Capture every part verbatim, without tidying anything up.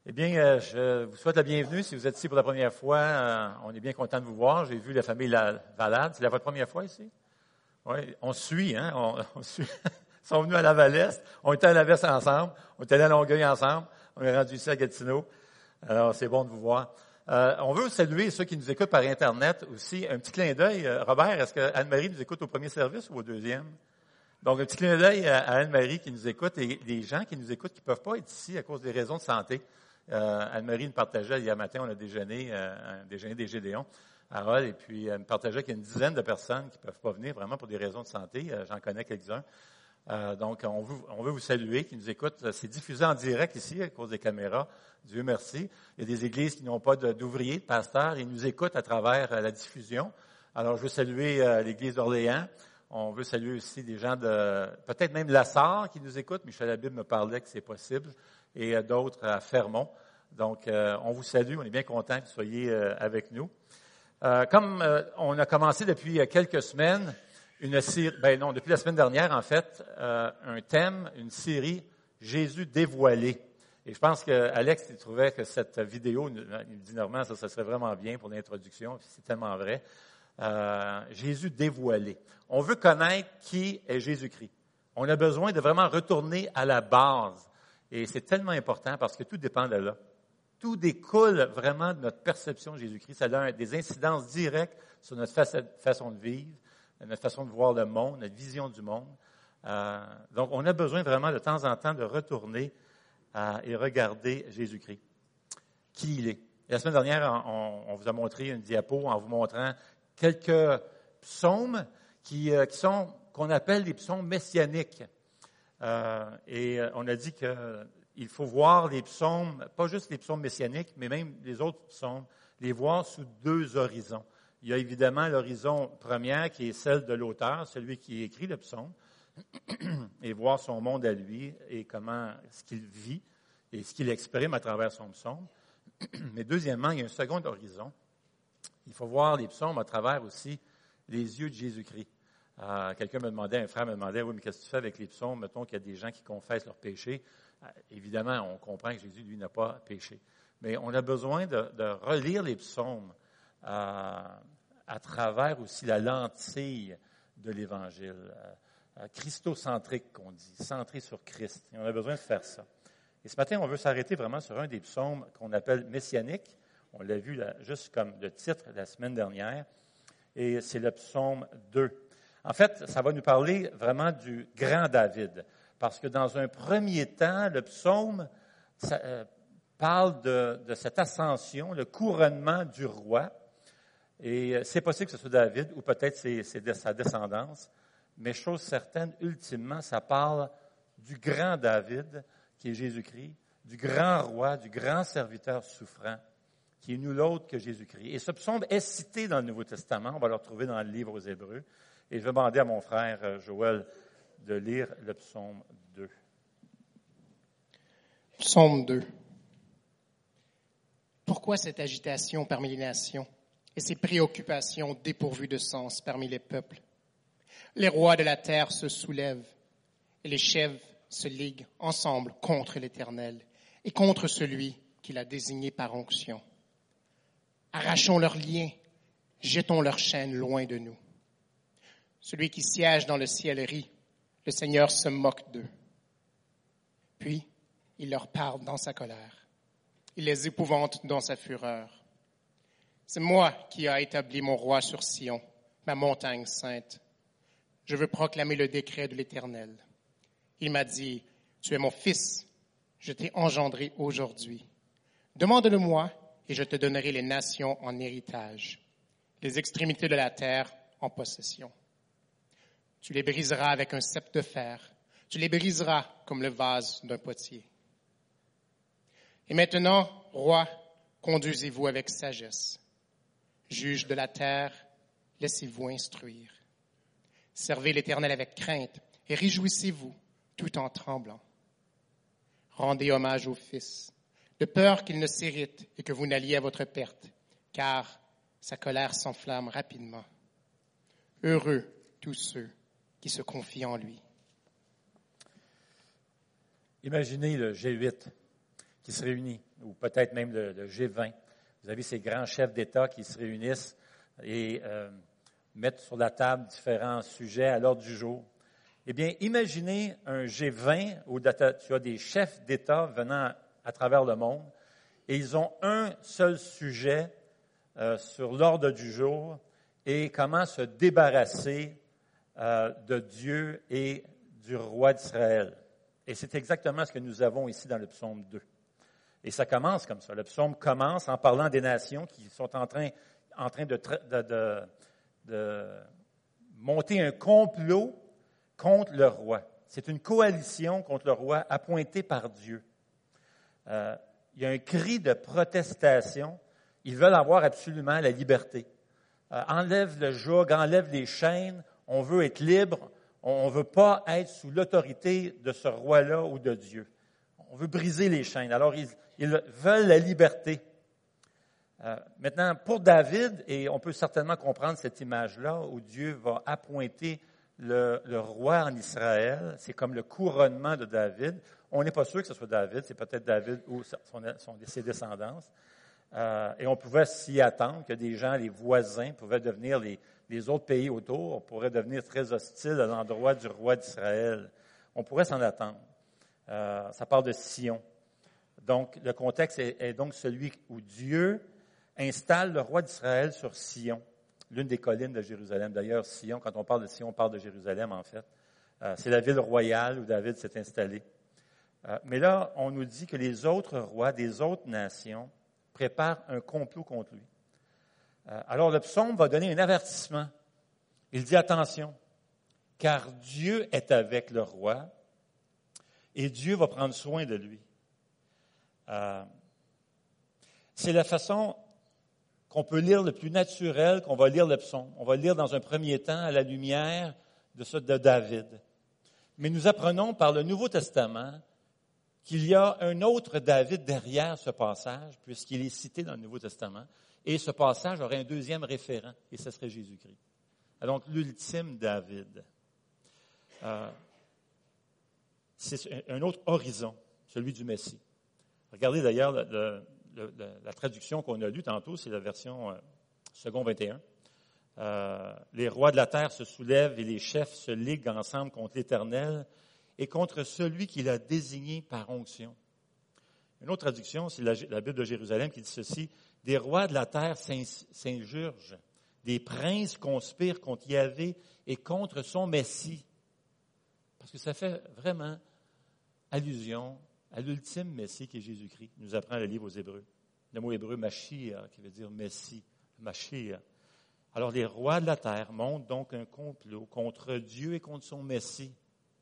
Eh bien, euh, je vous souhaite la bienvenue. Si vous êtes ici pour la première fois, euh, on est bien content de vous voir. J'ai vu la famille La Valade. C'est la votre première fois ici? Oui, on suit, hein? On, on suit. Ils sont venus à la Valette. On était à la Veste ensemble. On était allé à Longueuil ensemble. On est rendu ici à Gatineau. Alors, c'est bon de vous voir. Euh, on veut saluer ceux qui nous écoutent par Internet aussi. Un petit clin d'œil. Euh, Robert, est-ce que Anne-Marie nous écoute au premier service ou au deuxième? Donc, un petit clin d'œil à, à Anne-Marie qui nous écoute et les gens qui nous écoutent qui ne peuvent pas être ici à cause des raisons de santé. Euh, Anne-Marie nous partageait hier matin, on a déjeuné, euh, un déjeuner des Gédéons à Hall, et puis elle me partageait qu'il y a une dizaine de personnes qui ne peuvent pas venir vraiment pour des raisons de santé. Euh, j'en connais quelques-uns. Euh, donc, on veut, on veut vous saluer, qui nous écoutent. C'est diffusé en direct ici à cause des caméras. Dieu merci. Il y a des églises qui n'ont pas de, d'ouvriers, de pasteurs, et ils nous écoutent à travers euh, la diffusion. Alors, je veux saluer euh, l'Église d'Orléans. On veut saluer aussi des gens de, peut-être même La Sarre qui nous écoutent. Michel Habib me parlait que c'est possible. Et euh, d'autres à Fermont. Donc, euh, on vous salue. On est bien content que vous soyez euh, avec nous. Euh, comme euh, on a commencé depuis quelques semaines, une série, ben non, depuis la semaine dernière, en fait, euh, un thème, une série Jésus dévoilé. Et je pense que Alex, il trouvait que cette vidéo, il me dit Normand, ça, ça serait vraiment bien pour l'introduction. C'est tellement vrai. Euh, Jésus dévoilé. On veut connaître qui est Jésus-Christ. On a besoin de vraiment retourner à la base. Et c'est tellement important parce que tout dépend de là. Tout découle vraiment de notre perception de Jésus-Christ. Ça a des incidences directes sur notre façon de vivre, notre façon de voir le monde, notre vision du monde. Euh, donc, on a besoin vraiment de temps en temps de retourner euh, et regarder Jésus-Christ, qui il est. Et la semaine dernière, on, on vous a montré une diapo en vous montrant quelques psaumes qui, euh, qui sont, qu'on appelle des psaumes messianiques. Euh, et on a dit qu'il faut voir les psaumes, pas juste les psaumes messianiques, mais même les autres psaumes, les voir sous deux horizons. Il y a évidemment l'horizon premier qui est celle de l'auteur, celui qui écrit le psaume, et voir son monde à lui et comment ce qu'il vit et ce qu'il exprime à travers son psaume. Mais deuxièmement, il y a un second horizon. Il faut voir les psaumes à travers aussi les yeux de Jésus-Christ. Euh, quelqu'un me demandait, un frère me demandait, oui, mais qu'est-ce que tu fais avec les psaumes? Mettons qu'il y a des gens qui confessent leurs péchés. Euh, évidemment, on comprend que Jésus, lui, n'a pas péché. Mais on a besoin de, de relire les psaumes euh, à travers aussi la lentille de l'Évangile. Euh, christocentrique, qu'on dit, centré sur Christ. Et on a besoin de faire ça. Et ce matin, on veut s'arrêter vraiment sur un des psaumes qu'on appelle messianiques. On l'a vu là, juste comme le titre la semaine dernière. Et c'est le psaume deux. En fait, ça va nous parler vraiment du grand David, parce que dans un premier temps, le psaume ça, euh, parle de, de cette ascension, le couronnement du roi, et euh, c'est possible que ce soit David, ou peut-être c'est, c'est de sa descendance, mais chose certaine, ultimement, ça parle du grand David, qui est Jésus-Christ, du grand roi, du grand serviteur souffrant, qui est nul autre que Jésus-Christ. Et ce psaume est cité dans le Nouveau Testament, on va le retrouver dans le livre aux Hébreux. Et je vais demander à mon frère Joël de lire le psaume deux. Psaume deux. Pourquoi cette agitation parmi les nations et ces préoccupations dépourvues de sens parmi les peuples? Les rois de la terre se soulèvent et les chefs se liguent ensemble contre l'Éternel et contre celui qui l'a désigné par onction. Arrachons leurs liens, jetons leurs chaînes loin de nous. Celui qui siège dans le ciel rit, le Seigneur se moque d'eux. Puis, il leur parle dans sa colère. Il les épouvante dans sa fureur. C'est moi qui ai établi mon roi sur Sion, ma montagne sainte. Je veux proclamer le décret de l'Éternel. Il m'a dit, tu es mon fils, je t'ai engendré aujourd'hui. Demande-le-moi et je te donnerai les nations en héritage, les extrémités de la terre en possession. Tu les briseras avec un sceptre de fer. Tu les briseras comme le vase d'un potier. Et maintenant, roi, conduisez-vous avec sagesse. Juge de la terre, laissez-vous instruire. Servez l'Éternel avec crainte et réjouissez-vous tout en tremblant. Rendez hommage au Fils, de peur qu'il ne s'irrite et que vous n'alliez à votre perte, car sa colère s'enflamme rapidement. Heureux tous ceux qui se confient en lui. Imaginez le G huit qui se réunit, ou peut-être même le, le G vingt. Vous avez ces grands chefs d'État qui se réunissent et euh, mettent sur la table différents sujets à l'ordre du jour. Eh bien, imaginez un G vingt où tu as des chefs d'État venant à travers le monde et ils ont un seul sujet euh, sur l'ordre du jour et comment se débarrasser euh, de Dieu et du roi d'Israël. Et c'est exactement ce que nous avons ici dans le psaume deux. Et ça commence comme ça. Le psaume commence en parlant des nations qui sont en train, en train de, de, de, de monter un complot contre le roi. C'est une coalition contre le roi appointée par Dieu. Euh, il y a un cri de protestation. Ils veulent avoir absolument la liberté. Euh, enlève le joug, enlève les chaînes. On veut être libre. On ne veut pas être sous l'autorité de ce roi-là ou de Dieu. On veut briser les chaînes. Alors, ils, ils veulent la liberté. Euh, maintenant, pour David, et on peut certainement comprendre cette image-là où Dieu va appointer le, le roi en Israël, c'est comme le couronnement de David. On n'est pas sûr que ce soit David, c'est peut-être David ou son, son, ses descendants. Euh, et on pouvait s'y attendre que des gens, les voisins, pouvaient devenir les, les autres pays autour, pourraient devenir très hostiles à l'endroit du roi d'Israël. On pourrait s'en attendre. Euh, ça parle de Sion. Donc, le contexte est, est donc celui où Dieu installe le roi d'Israël sur Sion, l'une des collines de Jérusalem. D'ailleurs, Sion, quand on parle de Sion, on parle de Jérusalem, en fait. Euh, c'est la ville royale où David s'est installé. Euh, mais là, on nous dit que les autres rois des autres nations préparent un complot contre lui. Euh, alors, le psaume va donner un avertissement. Il dit, attention, car Dieu est avec le roi et Dieu va prendre soin de lui. Euh, c'est la façon qu'on peut lire le plus naturel qu'on va lire le psaume. On va le lire dans un premier temps à la lumière de ça de David. Mais nous apprenons par le Nouveau Testament qu'il y a un autre David derrière ce passage, puisqu'il est cité dans le Nouveau Testament, et ce passage aurait un deuxième référent, et ce serait Jésus-Christ. Donc, l'ultime David. Euh, c'est un autre horizon, celui du Messie. Regardez d'ailleurs le, le, le, la traduction qu'on a lue tantôt, c'est la version euh, second vingt et un. Euh, les rois de la terre se soulèvent et les chefs se liguent ensemble contre l'Éternel et contre celui qu'il a désigné par onction. Une autre traduction, c'est la, la Bible de Jérusalem qui dit ceci, « Des rois de la terre s'injurgent, des princes conspirent contre Yahvé et contre son Messie. » Parce que ça fait vraiment allusion à l'ultime Messie qui est Jésus-Christ, nous apprend le livre aux Hébreux. Le mot hébreu « Mashiach » qui veut dire « Messie »,« Mashiach ». Alors les rois de la terre montent donc un complot contre Dieu et contre son Messie.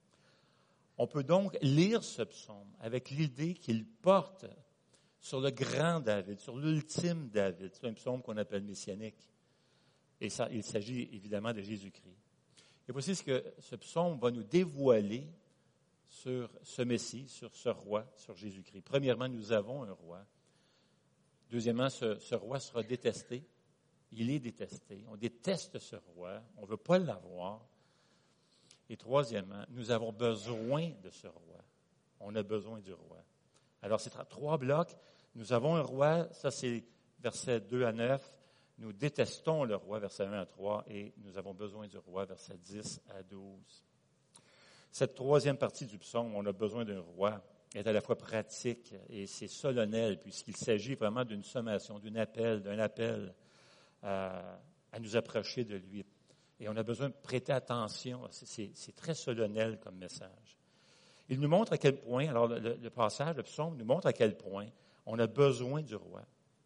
On peut donc lire ce psaume avec l'idée qu'il porte sur le grand David, sur l'ultime David. C'est un psaume qu'on appelle messianique. Et ça, il s'agit évidemment de Jésus-Christ. Et voici ce que ce psaume va nous dévoiler sur ce Messie, sur ce roi, sur Jésus-Christ. Premièrement, nous avons un roi. Deuxièmement, ce, ce roi sera détesté. Il est détesté. On déteste ce roi. On ne veut pas l'avoir. Et troisièmement, nous avons besoin de ce roi. On a besoin du roi. Alors, c'est trois blocs. Nous avons un roi, ça c'est versets deux à neuf. Nous détestons le roi, versets un à trois. Et nous avons besoin du roi, versets dix à douze. Cette troisième partie du psaume, on a besoin d'un roi, est à la fois pratique et c'est solennel, puisqu'il s'agit vraiment d'une sommation, d'un appel, d'un appel à, à nous approcher de lui. Et on a besoin de prêter attention. C'est, c'est très solennel comme message. Il nous montre à quel point, alors le, le passage, le psaume nous montre à quel point on a besoin du roi.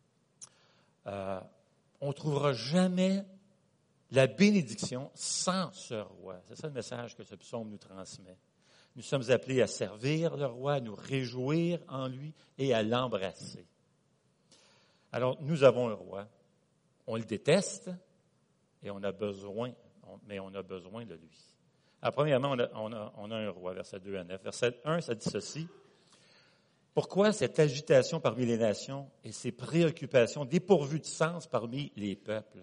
Euh, on ne trouvera jamais la bénédiction sans ce roi. C'est ça le message que ce psaume nous transmet. Nous sommes appelés à servir le roi, à nous réjouir en lui et à l'embrasser. Alors, nous avons un roi. On le déteste et on a besoin, on, mais on a besoin de lui. Alors, premièrement, on a, on a, on a un roi, verset deux à neuf. Verset un, ça dit ceci. Pourquoi cette agitation parmi les nations et ces préoccupations dépourvues de sens parmi les peuples?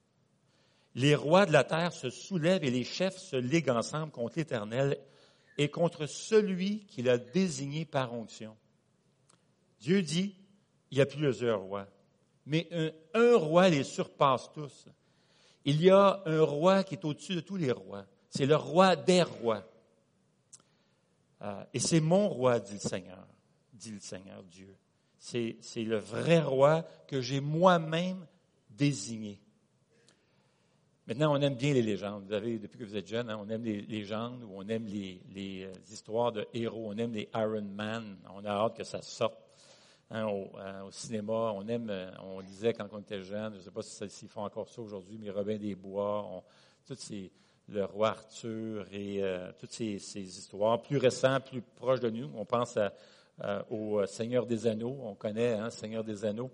Les rois de la terre se soulèvent et les chefs se liguent ensemble contre l'Éternel et contre celui qu'il a désigné par onction. Dieu dit, il y a plusieurs rois, mais un, un roi les surpasse tous. Il y a un roi qui est au-dessus de tous les rois. C'est le roi des rois. Euh, et c'est mon roi, dit le Seigneur, dit le Seigneur Dieu. C'est, c'est le vrai roi que j'ai moi-même désigné. Maintenant, on aime bien les légendes. Vous savez, depuis que vous êtes jeune, hein, on aime les légendes ou on aime les, les, les histoires de héros. On aime les Iron Man. On a hâte que ça sorte hein, au, euh, au cinéma. On aime, on lisait quand on était jeune, je ne sais pas si, s'ils font encore ça aujourd'hui, mais Robin des Bois, on, toutes ces, le roi Arthur et euh, toutes ces, ces histoires plus récentes, plus proches de nous. On pense à, à, au Seigneur des Anneaux. On connaît hein, Seigneur des Anneaux.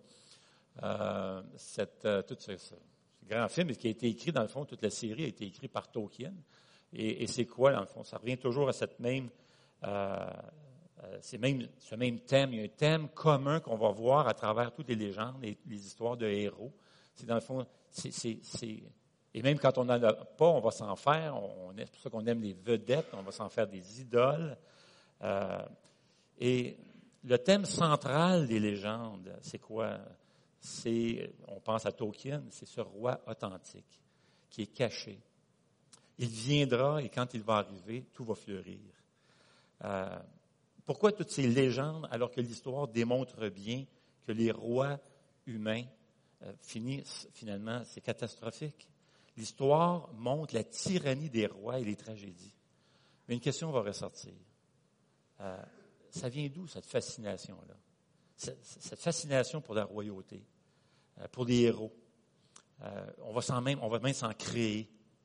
Euh, cette, euh, tout ce, ce grand film qui a été écrit, dans le fond, toute la série a été écrite par Tolkien. Et, et c'est quoi, dans le fond? Ça revient toujours à cette même, euh, c'est même, ce même thème. Il y a un thème commun qu'on va voir à travers toutes les légendes et les histoires de héros. C'est dans le fond, c'est, c'est, c'est et même quand on n'en a pas, on va s'en faire. On, c'est pour ça qu'on aime les vedettes, on va s'en faire des idoles. Euh, et le thème central des légendes, c'est quoi? C'est, on pense à Tolkien, c'est ce roi authentique qui est caché. Il viendra et quand il va arriver, tout va fleurir. Euh, pourquoi toutes ces légendes alors que l'histoire démontre bien que les rois humains euh, finissent, finalement, c'est catastrophique. L'histoire montre la tyrannie des rois et les tragédies. Mais une question va ressortir. Euh, ça vient d'où cette fascination-là? Cette fascination pour la royauté, euh, pour les héros. Euh, on va s'en même, on va même s'en créer.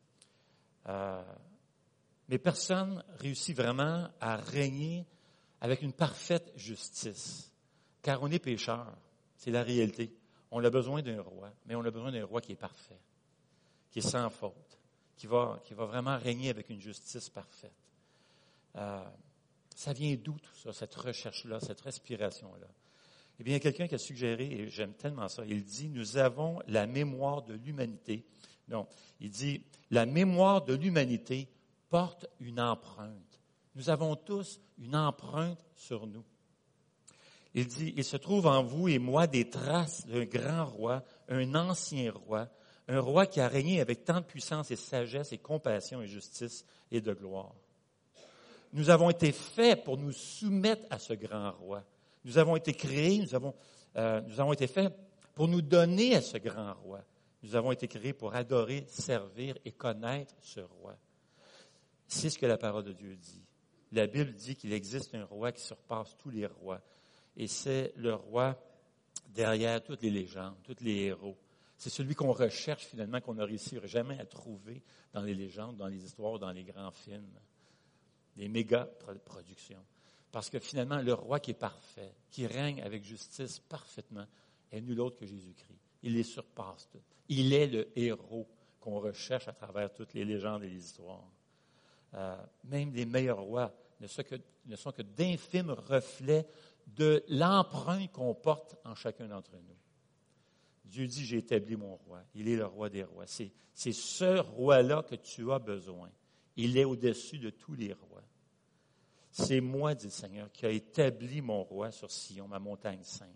Euh, mais personne réussit vraiment à régner avec une parfaite justice, car on est pécheurs. C'est la réalité. On a besoin d'un roi, mais on a besoin d'un roi qui est parfait, qui est sans faute, qui va, qui va vraiment régner avec une justice parfaite. Euh, ça vient d'où tout ça, cette recherche-là, cette respiration-là? Eh bien, il y a quelqu'un qui a suggéré, et j'aime tellement ça, il dit, nous avons la mémoire de l'humanité. Non, il dit, la mémoire de l'humanité porte une empreinte. Nous avons tous une empreinte sur nous. Il dit, il se trouve en vous et moi des traces d'un grand roi, un ancien roi, un roi qui a régné avec tant de puissance et sagesse et compassion et justice et de gloire. Nous avons été faits pour nous soumettre à ce grand roi. Nous avons été créés, nous avons, euh, nous avons été faits pour nous donner à ce grand roi. Nous avons été créés pour adorer, servir et connaître ce roi. C'est ce que la parole de Dieu dit. La Bible dit qu'il existe un roi qui surpasse tous les rois. Et c'est le roi derrière toutes les légendes, tous les héros. C'est celui qu'on recherche finalement, qu'on n'a réussi jamais à trouver dans les légendes, dans les histoires, dans les grands films, les méga productions. Parce que finalement, le roi qui est parfait, qui règne avec justice parfaitement, est nul autre que Jésus-Christ. Il les surpasse tous. Il est le héros qu'on recherche à travers toutes les légendes et les histoires. Euh, même les meilleurs rois ne sont que, ne sont que d'infimes reflets de l'empreinte qu'on porte en chacun d'entre nous. Dieu dit, j'ai établi mon roi. Il est le roi des rois. C'est, c'est ce roi-là que tu as besoin. Il est au-dessus de tous les rois. C'est moi, dit le Seigneur, qui a établi mon roi sur Sion, ma montagne sainte.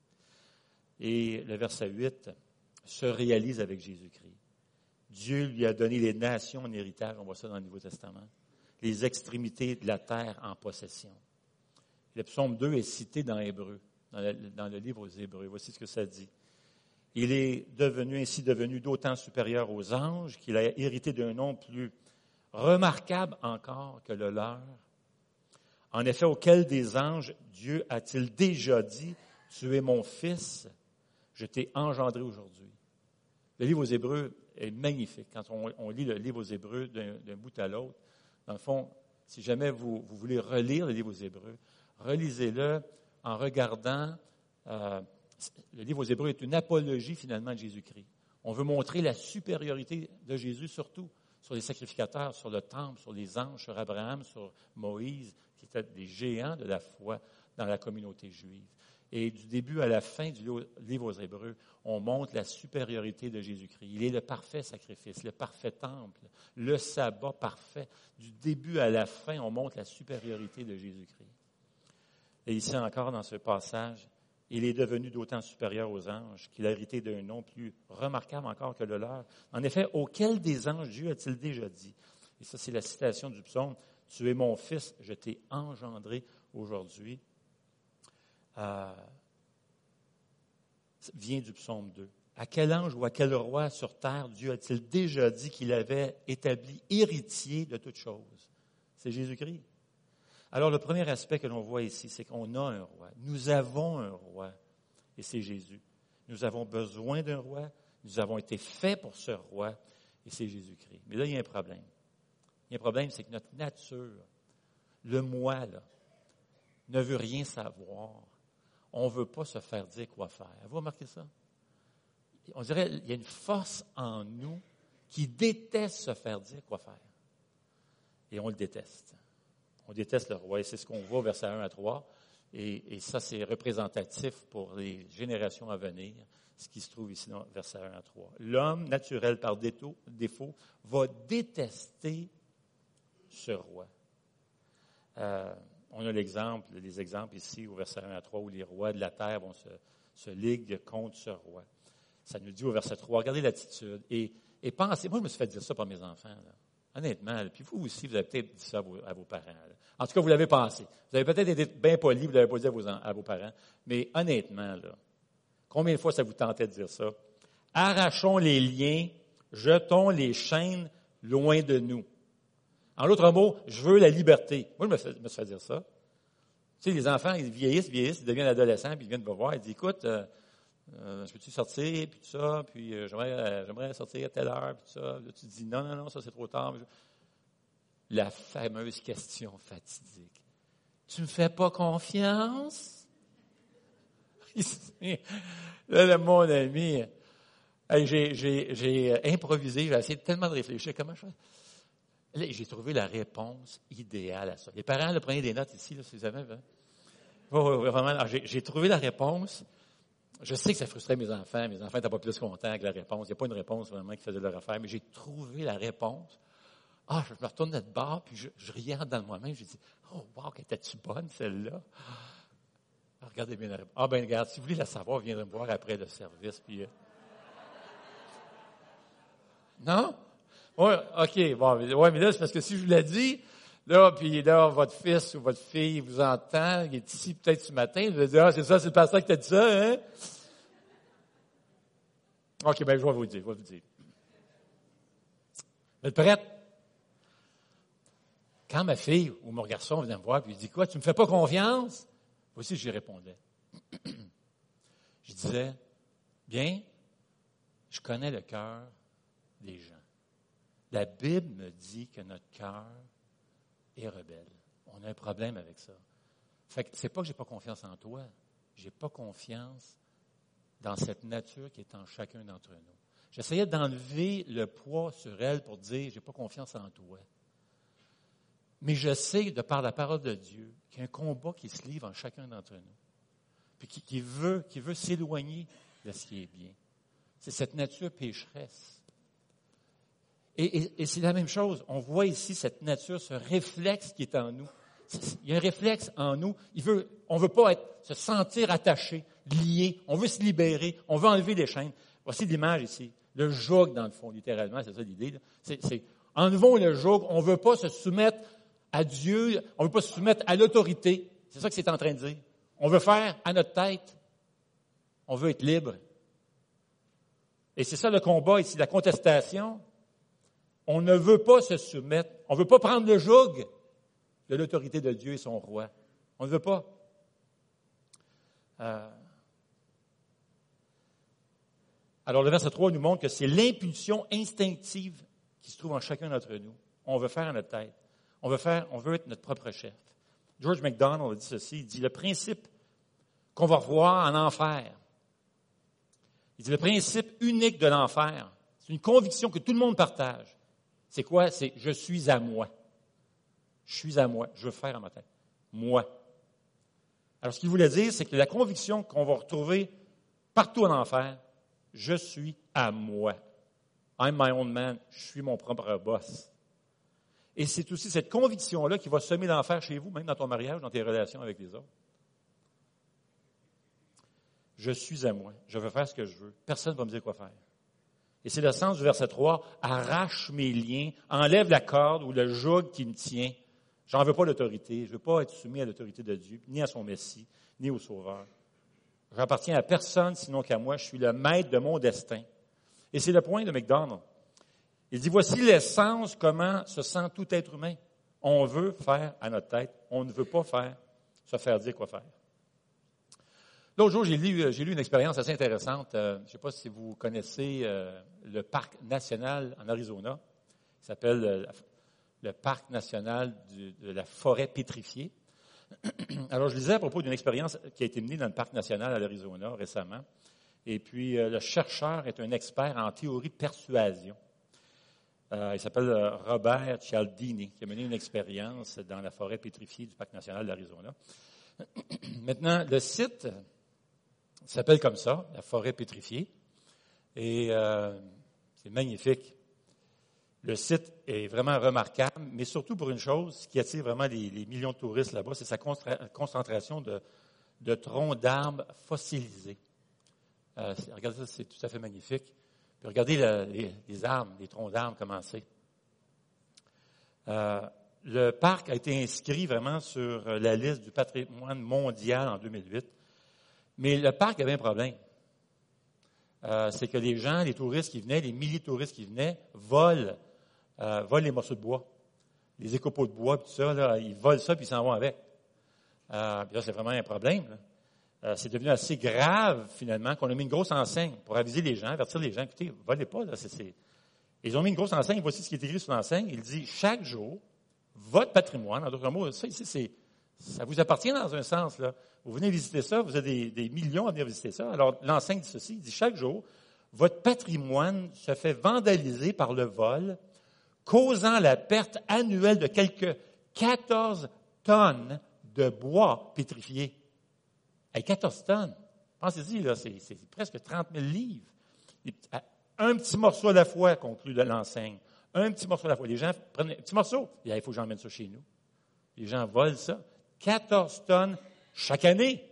Et le verset huit se réalise avec Jésus-Christ. Dieu lui a donné les nations en héritage, on voit ça dans le Nouveau Testament, les extrémités de la terre en possession. Le psaume deux est cité dans Hébreu, dans le, dans le livre aux Hébreux. Voici ce que ça dit. Il est devenu ainsi devenu d'autant supérieur aux anges qu'il a hérité d'un nom plus remarquable encore que le leur. En effet, auquel des anges Dieu a-t-il déjà dit, tu es mon fils, je t'ai engendré aujourd'hui. Le livre aux Hébreux est magnifique. Quand on, on lit le livre aux Hébreux d'un, d'un bout à l'autre, dans le fond, si jamais vous, vous voulez relire le livre aux Hébreux, relisez-le en regardant, euh, le livre aux Hébreux est une apologie finalement de Jésus-Christ. On veut montrer la supériorité de Jésus surtout sur les sacrificateurs, sur le temple, sur les anges, sur Abraham, sur Moïse, qui étaient des géants de la foi dans la communauté juive. Et du début à la fin du livre aux Hébreux, on montre la supériorité de Jésus-Christ. Il est le parfait sacrifice, le parfait temple, le sabbat parfait. Du début à la fin, on montre la supériorité de Jésus-Christ. Et ici encore, dans ce passage, Il est devenu d'autant supérieur aux anges qu'il a hérité d'un nom plus remarquable encore que le leur. En effet, auquel des anges Dieu a-t-il déjà dit? Et ça, c'est la citation du psaume. « Tu es mon fils, je t'ai engendré aujourd'hui. Euh, » vient du psaume deux. À quel ange ou à quel roi sur terre Dieu a-t-il déjà dit qu'il avait établi héritier de toutes choses? C'est Jésus-Christ. Alors, le premier aspect que l'on voit ici, c'est qu'on a un roi. Nous avons un roi, et c'est Jésus. Nous avons besoin d'un roi, nous avons été faits pour ce roi, et c'est Jésus-Christ. Mais là, il y a un problème. Il y a un problème, c'est que notre nature, le moi, là, ne veut rien savoir. On ne veut pas se faire dire quoi faire. Avez-vous remarqué ça? On dirait qu'il y a une force en nous qui déteste se faire dire quoi faire. Et on le déteste. On déteste le roi. Et c'est ce qu'on voit au verset un à trois. Et, et ça, c'est représentatif pour les générations à venir, ce qui se trouve ici dans verset un à trois. L'homme naturel, par défaut, défaut va détester ce roi. Euh, on a l'exemple, les exemples ici au verset un à trois où les rois de la terre vont se, se liguer contre ce roi. Ça nous dit au verset trois, regardez l'attitude et, et pensez, moi je me suis fait dire ça par mes enfants, là. Honnêtement, là, puis vous aussi, vous avez peut-être dit ça à vos, à vos parents. Là. En tout cas, vous l'avez pensé. Vous avez peut-être été bien poli, vous ne l'avez pas dit à vos, à vos parents, mais honnêtement, là, combien de fois ça vous tentait de dire ça? Arrachons les liens, jetons les chaînes loin de nous. En d'autres mots, je veux la liberté. Moi, je me, fais, je me suis fait dire ça. Tu sais, les enfants, ils vieillissent, vieillissent, ils deviennent adolescents, puis ils viennent me voir, ils disent, écoute, euh, euh, je peux-tu sortir, puis tout ça, puis euh, j'aimerais, euh, j'aimerais sortir à telle heure, puis tout ça. Là, tu te dis, non, non, non, ça c'est trop tard. Je... La fameuse question fatidique. Tu me fais pas confiance? Là, là, mon ami, hey, j'ai, j'ai, j'ai improvisé, j'ai essayé tellement de réfléchir. Comment je fais? Là, j'ai trouvé la réponse idéale à ça. Les parents, là, prenez des notes ici, là, si vous avez. Hein? Oui, oui, vraiment. Alors, j'ai, j'ai trouvé la réponse. Je sais que ça frustrait mes enfants. Mes enfants n'étaient pas plus contents avec la réponse. Il n'y a pas une réponse vraiment qui faisait leur affaire, mais j'ai trouvé la réponse. Ah, je me retourne de bord, puis je, je riais dans moi-même. J'ai dit, oh, wow, qu'était-tu bonne, celle-là? Ah, regardez bien la réponse. Ah, ben regarde, si vous voulez la savoir, viendrez me voir après le service. Puis, euh... Non? Oui, OK. Bon, mais, ouais, mais là, c'est parce que si je vous l'ai dit, là, puis là, votre fils ou votre fille vous entend, il est ici peut-être ce matin, vous allez dire, ah, c'est ça, c'est le pasteur qui t'a dit ça, hein? OK, bien, je vais vous le dire, je vais vous le dire. Vous êtes prête? Quand ma fille ou mon garçon venait me voir, puis il dit, quoi, tu me fais pas confiance? Voici, j'y répondais. Je disais, bien, je connais le cœur des gens. La Bible me dit que notre cœur est rebelle. On a un problème avec ça. Fait que c'est pas que j'ai pas confiance en toi. J'ai pas confiance dans cette nature qui est en chacun d'entre nous. J'essayais d'enlever le poids sur elle pour dire, j'ai pas confiance en toi. Mais je sais, de par la parole de Dieu, qu'il y a un combat qui se livre en chacun d'entre nous. Puis qui, qui veut, qui veut s'éloigner de ce qui est bien. C'est cette nature pécheresse. Et, et, et c'est la même chose. On voit ici cette nature, ce réflexe qui est en nous. Il y a un réflexe en nous. Il veut, on ne veut pas être, se sentir attaché, lié. On veut se libérer. On veut enlever les chaînes. Voici l'image ici. Le joug, dans le fond, littéralement, c'est ça l'idée. Là. C'est, c'est, enlevons le joug. On ne veut pas se soumettre à Dieu. On ne veut pas se soumettre à l'autorité. C'est ça que c'est en train de dire. On veut faire à notre tête. On veut être libre. Et c'est ça le combat ici, la contestation. On ne veut pas se soumettre. On ne veut pas prendre le joug de l'autorité de Dieu et son roi. On ne veut pas. Euh... Alors, le verset trois nous montre que c'est l'impulsion instinctive qui se trouve en chacun d'entre nous. On veut faire à notre tête. On veut faire, on veut être notre propre chef. George MacDonald a dit ceci, il dit, le principe qu'on va revoir en enfer, il dit, le principe unique de l'enfer, c'est une conviction que tout le monde partage. C'est quoi? C'est « je suis à moi ». Je suis à moi. Je veux faire à ma tête. Moi. Alors, ce qu'il voulait dire, c'est que la conviction qu'on va retrouver partout en enfer, je suis à moi. I'm my own man. Je suis mon propre boss. Et c'est aussi cette conviction-là qui va semer l'enfer chez vous, même dans ton mariage, dans tes relations avec les autres. Je suis à moi. Je veux faire ce que je veux. Personne ne va me dire quoi faire. Et c'est le sens du verset trois. Arrache mes liens, enlève la corde ou le joug qui me tient. J'en veux pas l'autorité. Je ne veux pas être soumis à l'autorité de Dieu, ni à son Messie, ni au Sauveur. J'appartiens à personne sinon qu'à moi. Je suis le maître de mon destin. Et c'est le point de McDonald. Il dit, voici l'essence, comment se sent tout être humain. On veut faire à notre tête. On ne veut pas faire, se faire dire quoi faire. L'autre jour, j'ai lu, j'ai lu une expérience assez intéressante. Euh, je ne sais pas si vous connaissez euh, le parc national en Arizona. Il s'appelle euh, le parc national du, de la forêt pétrifiée. Alors, je lisais à propos d'une expérience qui a été menée dans le parc national à l'Arizona récemment. Et puis, euh, le chercheur est un expert en théorie de persuasion. Euh, il s'appelle euh, Robert Cialdini, qui a mené une expérience dans la forêt pétrifiée du parc national de l'Arizona. Maintenant, le site s'appelle comme ça, la forêt pétrifiée, et euh, c'est magnifique. Le site est vraiment remarquable, mais surtout pour une chose, ce qui attire vraiment les, les millions de touristes là-bas, c'est sa constra- concentration de, de troncs d'arbres fossilisés. Euh, regardez ça, c'est tout à fait magnifique. Puis regardez la, les, les arbres, les troncs d'arbres commencer. Euh, le parc a été inscrit vraiment sur la liste du patrimoine mondial en deux mille huit. Mais le parc avait un problème. Euh, c'est que les gens, les touristes qui venaient, les milliers de touristes qui venaient, volent, euh, volent les morceaux de bois. Les écopots de bois, tout ça, là, ils volent ça puis ils s'en vont avec. Euh, puis là, c'est vraiment un problème. Là. Euh, c'est devenu assez grave, finalement, qu'on a mis une grosse enseigne pour aviser les gens, avertir les gens. Écoutez, volez pas, là, c'est, c'est... Ils ont mis une grosse enseigne. Voici ce qui est écrit sur l'enseigne. Il dit, chaque jour, votre patrimoine, en d'autres mots, ça ici, c'est, ça vous appartient dans un sens, là. Vous venez visiter ça, vous avez des, des millions à venir visiter ça. Alors, l'enseigne dit ceci, il dit, chaque jour, votre patrimoine se fait vandaliser par le vol, causant la perte annuelle de quelques quatorze tonnes de bois pétrifié. Hey, quatorze tonnes. Pensez-y, là, c'est, c'est presque trente mille livres. Un petit morceau à la fois, conclut l'enseigne. Un petit morceau à la fois. Les gens prennent un petit morceau. Il faut que j'emmène ça chez nous. Les gens volent ça. quatorze tonnes chaque année.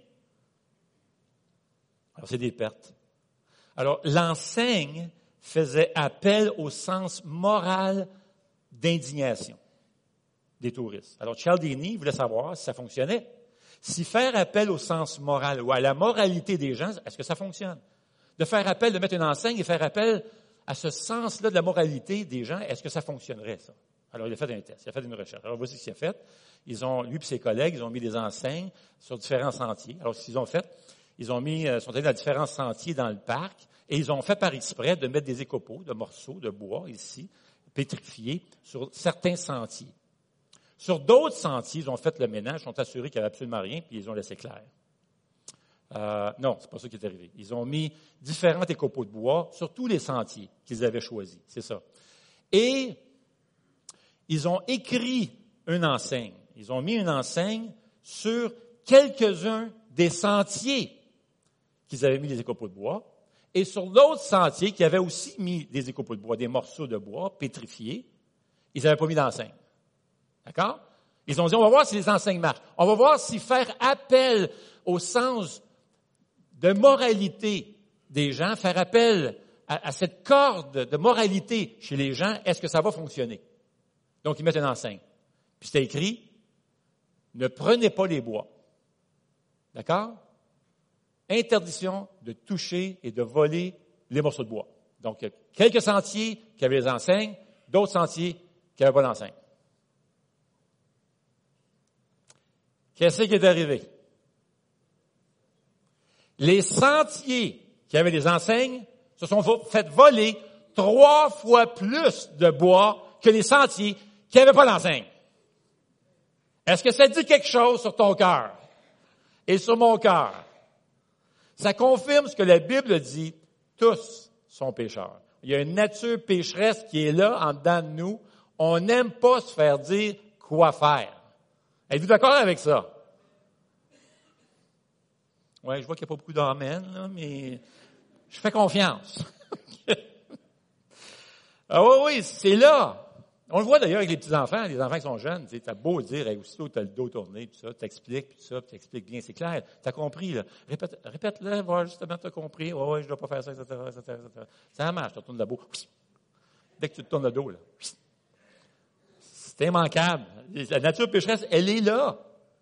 Alors, c'est des pertes. Alors, l'enseigne faisait appel au sens moral d'indignation des touristes. Alors, Cialdini voulait savoir si ça fonctionnait. Si faire appel au sens moral ou à la moralité des gens, est-ce que ça fonctionne? De faire appel, de mettre une enseigne et faire appel à ce sens-là de la moralité des gens, est-ce que ça fonctionnerait, ça? Alors, il a fait un test, il a fait une recherche. Alors, voici ce qu'il a fait. Ils ont, lui et ses collègues, ils ont mis des enseignes sur différents sentiers. Alors, ce qu'ils ont fait, ils ont mis, sont allés dans différents sentiers dans le parc et ils ont fait par exprès de mettre des écopots, de morceaux de bois ici, pétrifiés, sur certains sentiers. Sur d'autres sentiers, ils ont fait le ménage, ils sont assurés qu'il n'y avait absolument rien, puis ils ont laissé clair. Euh, non, c'est pas ça qui est arrivé. Ils ont mis différents écopots de bois sur tous les sentiers qu'ils avaient choisis, c'est ça. Et ils ont écrit une enseigne. Ils ont mis une enseigne sur quelques-uns des sentiers qu'ils avaient mis des écopots de bois et sur l'autre sentier qui avait aussi mis des écopots de bois, des morceaux de bois pétrifiés, ils n'avaient pas mis d'enseigne. D'accord? Ils ont dit, on va voir si les enseignes marchent. On va voir si faire appel au sens de moralité des gens, faire appel à, à cette corde de moralité chez les gens, est-ce que ça va fonctionner? Donc, ils mettent une enseigne. Puis c'était écrit, ne prenez pas les bois. D'accord? Interdiction de toucher et de voler les morceaux de bois. Donc, il y a quelques sentiers qui avaient les enseignes, d'autres sentiers qui n'avaient pas d'enseigne. Qu'est-ce qui est arrivé? Les sentiers qui avaient des enseignes se sont fait voler trois fois plus de bois que les sentiers qui n'avaient pas d'enseigne. Est-ce que ça dit quelque chose sur ton cœur et sur mon cœur? Ça confirme ce que la Bible dit, tous sont pécheurs. Il y a une nature pécheresse qui est là, en dedans de nous. On n'aime pas se faire dire quoi faire. Êtes-vous d'accord avec ça? Oui, je vois qu'il n'y a pas beaucoup d'amen, là, mais je fais confiance. Ah oui, oui, c'est là. On le voit d'ailleurs avec les petits-enfants, les enfants qui sont jeunes, tu as beau dire, hey, aussitôt tu as le dos tourné, tout ça, tu expliques, puis tout ça, tu expliques bien, c'est clair, tu as compris, là. Répète, répète-le, voir justement, tu as compris, oh, oui, je ne dois pas faire ça, et cetera, et cetera, et cetera. Ça marche, tu te tournes le dos. Dès que tu te tournes le dos, là, c'est immanquable. La nature pécheresse, elle est là.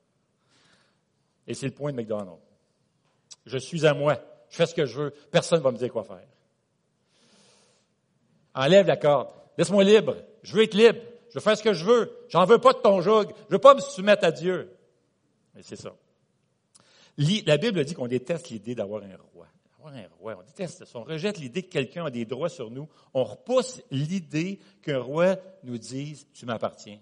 Et c'est le point de McDonald's. Je suis à moi, je fais ce que je veux, personne ne va me dire quoi faire. Enlève la corde, laisse-moi libre. Je veux être libre. Je veux faire ce que je veux. J'en veux pas de ton joug. Je veux pas me soumettre à Dieu. Mais c'est ça. La Bible dit qu'on déteste l'idée d'avoir un roi. D'avoir un roi, on déteste ça. On rejette l'idée que quelqu'un a des droits sur nous. On repousse l'idée qu'un roi nous dise « Tu m'appartiens.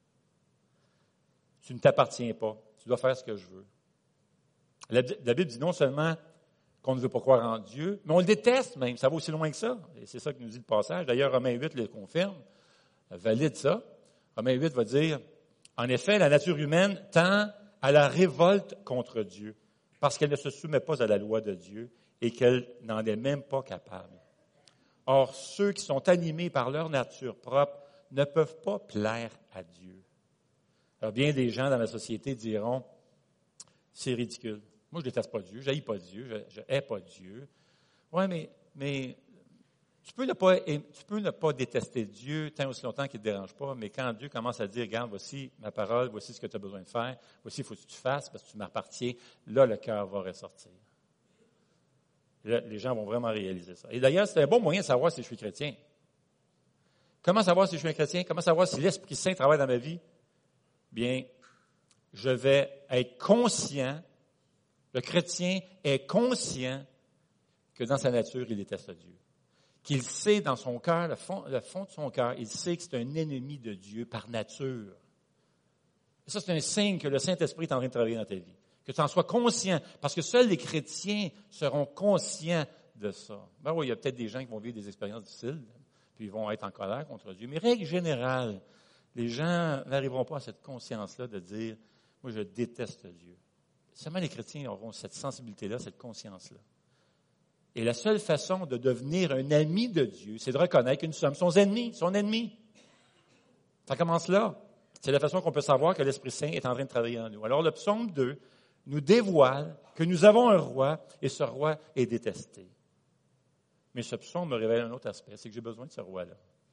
Tu ne t'appartiens pas. Tu dois faire ce que je veux. » La, la Bible dit non seulement qu'on ne veut pas croire en Dieu, mais on le déteste même. Ça va aussi loin que ça. Et c'est ça que nous dit le passage. D'ailleurs, Romains huit le confirme. Valide ça. Romains huit va dire, en effet, la nature humaine tend à la révolte contre Dieu, parce qu'elle ne se soumet pas à la loi de Dieu et qu'elle n'en est même pas capable. Or, ceux qui sont animés par leur nature propre ne peuvent pas plaire à Dieu. Alors, bien des gens dans la société diront, c'est ridicule. Moi, je ne déteste pas Dieu, je n'haïs pas Dieu, je ne hais pas Dieu. Oui, mais, mais Tu peux, ne pas, tu peux ne pas détester Dieu tant aussi longtemps qu'il ne te dérange pas, mais quand Dieu commence à dire, regarde, voici ma parole, voici ce que tu as besoin de faire, voici il faut que tu fasses parce que tu m'appartiens, là, le cœur va ressortir. Là, les gens vont vraiment réaliser ça. Et d'ailleurs, c'est un bon moyen de savoir si je suis chrétien. Comment savoir si je suis un chrétien? Comment savoir si l'Esprit Saint travaille dans ma vie? Bien, je vais être conscient, le chrétien est conscient que dans sa nature, il déteste Dieu. Qu'il sait dans son cœur, le fond, le fond de son cœur, il sait que c'est un ennemi de Dieu par nature. Et ça, c'est un signe que le Saint-Esprit est en train de travailler dans ta vie. Que tu en sois conscient, parce que seuls les chrétiens seront conscients de ça. Ben oui, il y a peut-être des gens qui vont vivre des expériences difficiles, puis ils vont être en colère contre Dieu. Mais règle générale, les gens n'arriveront pas à cette conscience-là de dire, moi, je déteste Dieu. Seulement les chrétiens auront cette sensibilité-là, cette conscience-là. Et la seule façon de devenir un ami de Dieu, c'est de reconnaître que nous sommes son ennemi, son ennemi. Ça commence là. C'est la façon qu'on peut savoir que l'Esprit Saint est en train de travailler en nous. Alors, le psaume deux nous dévoile que nous avons un roi et ce roi est détesté. Mais ce psaume me révèle un autre aspect, c'est que j'ai besoin de ce roi-là.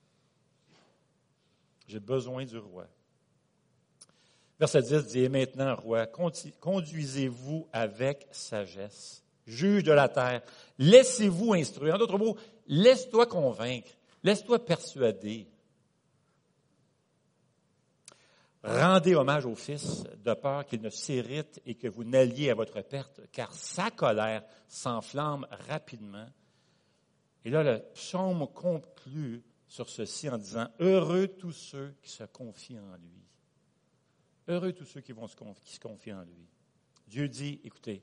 J'ai besoin du roi. Verset dix dit, « Et maintenant, roi, conduisez-vous avec sagesse. Juge de la terre, laissez-vous instruire. En d'autres mots, laisse-toi convaincre, laisse-toi persuader. Rendez hommage au Fils, de peur qu'il ne s'irrite et que vous n'alliez à votre perte, car sa colère s'enflamme rapidement. » Et là, le psaume conclut sur ceci en disant, « Heureux tous ceux qui se confient en lui. » Heureux tous ceux qui, vont se conf- qui se confient en lui. Dieu dit, écoutez,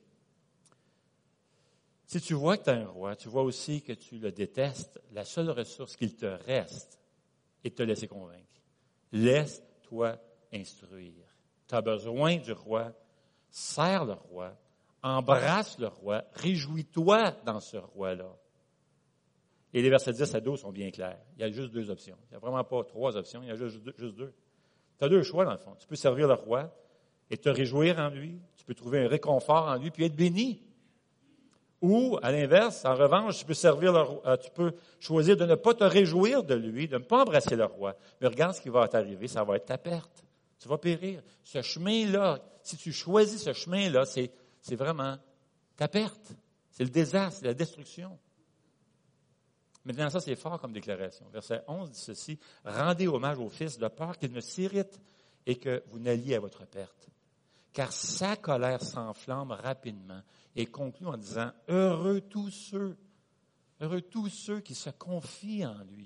si tu vois que tu as un roi, tu vois aussi que tu le détestes, la seule ressource qu'il te reste est de te laisser convaincre. Laisse-toi instruire. Tu as besoin du roi, sers le roi, embrasse le roi, réjouis-toi dans ce roi-là. Et les versets dix à douze sont bien clairs. Il y a juste deux options. Il n'y a vraiment pas trois options, il y a juste deux. Juste deux. Tu as deux choix dans le fond. Tu peux servir le roi et te réjouir en lui. Tu peux trouver un réconfort en lui puis être béni. Ou, à l'inverse, en revanche, tu peux servir le roi, tu peux choisir de ne pas te réjouir de lui, de ne pas embrasser le roi. Mais regarde ce qui va t'arriver, ça va être ta perte. Tu vas périr. Ce chemin-là, si tu choisis ce chemin-là, c'est, c'est vraiment ta perte. C'est le désastre, c'est la destruction. Maintenant, ça, c'est fort comme déclaration. Verset onze dit ceci, « Rendez hommage au Fils de peur qu'il ne s'irrite et que vous n'alliez à votre perte. Car sa colère s'enflamme rapidement. » Et conclut en disant, « Heureux tous ceux, heureux tous ceux qui se confient en lui. »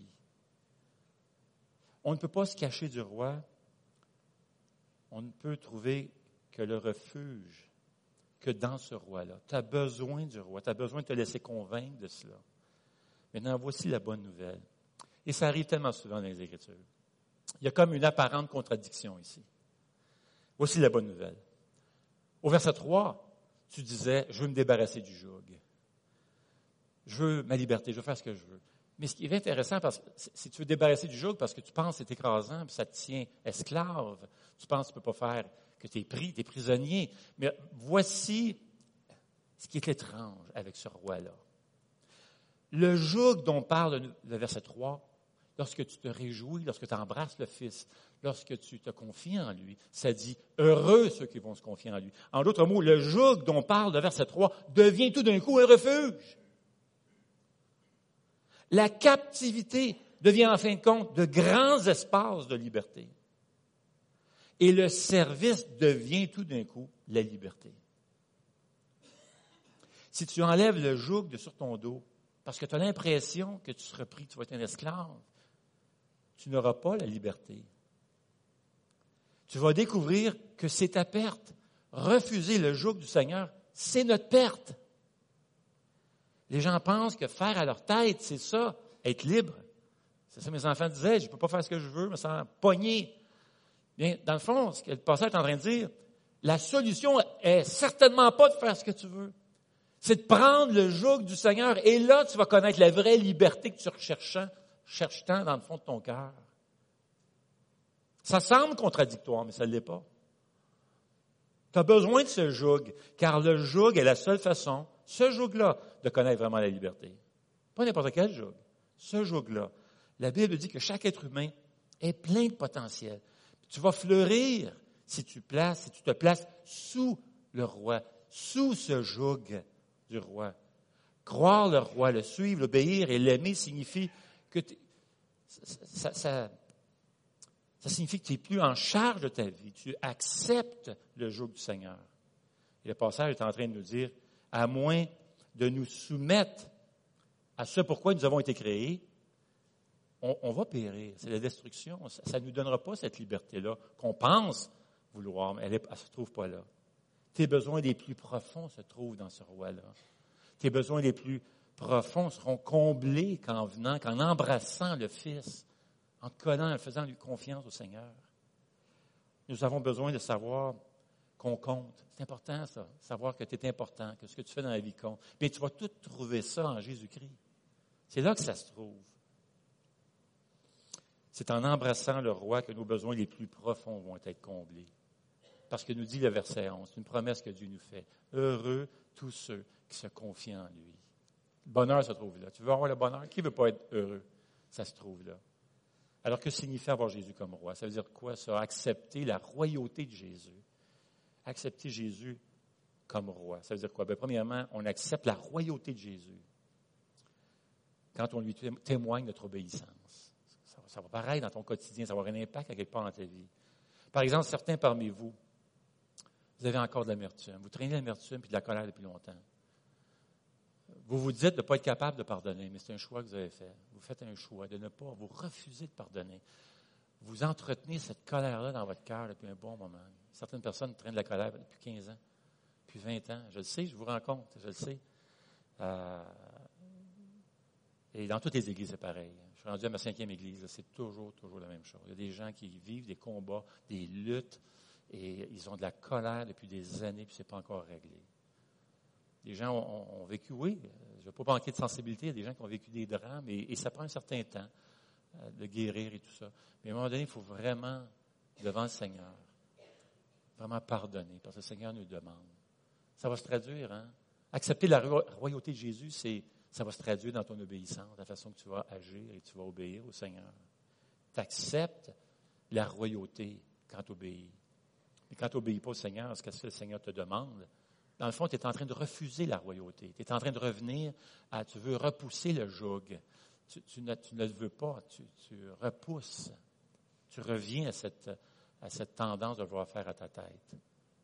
On ne peut pas se cacher du roi. On ne peut trouver que le refuge que dans ce roi-là. Tu as besoin du roi. Tu as besoin de te laisser convaincre de cela. Maintenant, voici la bonne nouvelle. Et ça arrive tellement souvent dans les Écritures. Il y a comme une apparente contradiction ici. Voici la bonne nouvelle. Au verset trois, tu disais, je veux me débarrasser du joug. Je veux ma liberté, je veux faire ce que je veux. Mais ce qui est intéressant, parce que si tu veux te débarrasser du joug parce que tu penses que c'est écrasant, puis ça te tient esclave, tu penses que tu ne peux pas faire, que tu es pris, tu es prisonnier. Mais voici ce qui est étrange avec ce roi-là. Le joug dont parle le verset trois, lorsque tu te réjouis, lorsque tu embrasses le Fils, lorsque tu te confies en lui, ça dit « heureux ceux qui vont se confier en lui ». En d'autres mots, le joug dont parle le verset trois devient tout d'un coup un refuge. La captivité devient en fin de compte de grands espaces de liberté. Et le service devient tout d'un coup la liberté. Si tu enlèves le joug de sur ton dos, parce que tu as l'impression que tu seras pris, tu vas être un esclave, tu n'auras pas la liberté. Tu vas découvrir que c'est ta perte. Refuser le joug du Seigneur, c'est notre perte. Les gens pensent que faire à leur tête, c'est ça, être libre. C'est ça que mes enfants disaient, je ne peux pas faire ce que je veux, me sens pogné. Bien, dans le fond, ce que le pasteur est en train de dire, la solution est certainement pas de faire ce que tu veux. C'est de prendre le joug du Seigneur et là, tu vas connaître la vraie liberté que tu recherches, cherches tant dans le fond de ton cœur. Ça semble contradictoire, mais ça ne l'est pas. Tu as besoin de ce joug, car le joug est la seule façon, ce joug-là, de connaître vraiment la liberté. Pas n'importe quel joug. Ce joug-là. La Bible dit que chaque être humain est plein de potentiel. Tu vas fleurir si tu, places, si tu te places sous le roi, sous ce joug du roi. Croire le roi, le suivre, l'obéir et l'aimer signifie que ça, ça, ça, ça signifie que tu n'es plus en charge de ta vie. Tu acceptes le joug du Seigneur. Et le passage est en train de nous dire, à moins de nous soumettre à ce pourquoi nous avons été créés, on, on va périr. C'est la destruction. Ça ne nous donnera pas cette liberté-là qu'on pense vouloir, mais elle ne se trouve pas là. Tes besoins les plus profonds se trouvent dans ce roi-là. Tes besoins les plus profonds seront comblés qu'en venant, qu'en embrassant le Fils, en te collant, en faisant lui confiance au Seigneur. Nous avons besoin de savoir qu'on compte. C'est important, ça, savoir que tu es important, que ce que tu fais dans la vie compte. Bien, tu vas tout trouver ça en Jésus-Christ. C'est là que ça se trouve. C'est en embrassant le roi que nos besoins les plus profonds vont être comblés. Parce que nous dit le verset onze, c'est une promesse que Dieu nous fait. Heureux tous ceux qui se confient en lui. Le bonheur se trouve là. Tu veux avoir le bonheur? Qui ne veut pas être heureux? Ça se trouve là. Alors, que signifie avoir Jésus comme roi? Ça veut dire quoi, ça? Accepter la royauté de Jésus. Accepter Jésus comme roi. Ça veut dire quoi? Bien, premièrement, on accepte la royauté de Jésus quand on lui témoigne notre obéissance. Ça, ça va paraître dans ton quotidien, ça va avoir un impact à quelque part dans ta vie. Par exemple, certains parmi vous, vous avez encore de l'amertume. Vous traînez de l'amertume et de la colère depuis longtemps. Vous vous dites de ne pas être capable de pardonner, mais c'est un choix que vous avez fait. Vous faites un choix de ne pas, vous refusez de pardonner. Vous entretenez cette colère-là dans votre cœur depuis un bon moment. Certaines personnes traînent de la colère depuis quinze ans, depuis vingt ans. Je le sais, je vous rencontre, je le sais. Euh, et dans toutes les églises, c'est pareil. Je suis rendu à ma cinquième église, là, c'est toujours, toujours la même chose. Il y a des gens qui vivent des combats, des luttes, et ils ont de la colère depuis des années, puis ce n'est pas encore réglé. Les gens ont, ont vécu, oui, je ne veux pas manquer de sensibilité, il y a des gens qui ont vécu des drames, et, et ça prend un certain temps euh, de guérir et tout ça. Mais à un moment donné, il faut vraiment, devant le Seigneur, vraiment pardonner, parce que le Seigneur nous demande. Ça va se traduire, hein? Accepter la royauté de Jésus, c'est, ça va se traduire dans ton obéissance, la façon que tu vas agir et que tu vas obéir au Seigneur. Tu acceptes la royauté quand tu obéis. Mais quand tu n'obéis pas au Seigneur, ce que le Seigneur te demande, dans le fond, tu es en train de refuser la royauté. Tu es en train de revenir à, tu veux repousser le joug. Tu, tu, ne, tu ne le veux pas, tu, tu repousses. Tu reviens à cette, à cette tendance de vouloir faire à ta tête.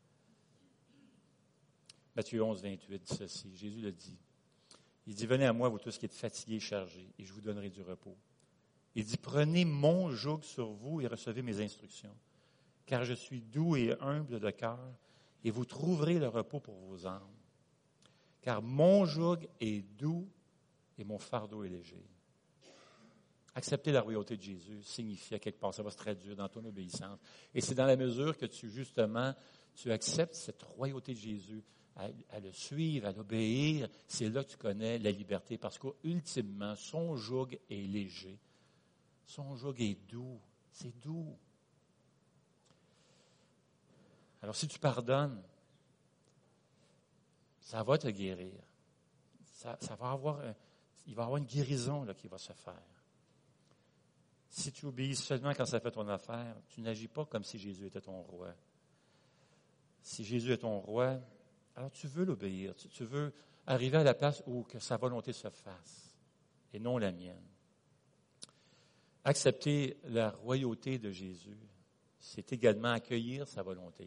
Matthieu onze, vingt-huit dit ceci, Jésus le dit. Il dit, venez à moi, vous tous qui êtes fatigués et chargés, et je vous donnerai du repos. Il dit, prenez mon joug sur vous et recevez mes instructions, car je suis doux et humble de cœur, et vous trouverez le repos pour vos âmes. Car mon joug est doux et mon fardeau est léger. Accepter la royauté de Jésus signifie à quelque part, ça va se traduire dans ton obéissance. Et c'est dans la mesure que tu, justement, tu acceptes cette royauté de Jésus à, à le suivre, à l'obéir, c'est là que tu connais la liberté. Parce qu'ultimement, son joug est léger. Son joug est doux. C'est doux. Alors, si tu pardonnes, ça va te guérir. Ça, ça va avoir, un, il va y avoir une guérison là, qui va se faire. Si tu obéis seulement quand ça fait ton affaire, tu n'agis pas comme si Jésus était ton roi. Si Jésus est ton roi, alors tu veux l'obéir. Tu, tu veux arriver à la place où que sa volonté se fasse et non la mienne. Accepter la royauté de Jésus, c'est également accueillir sa volonté.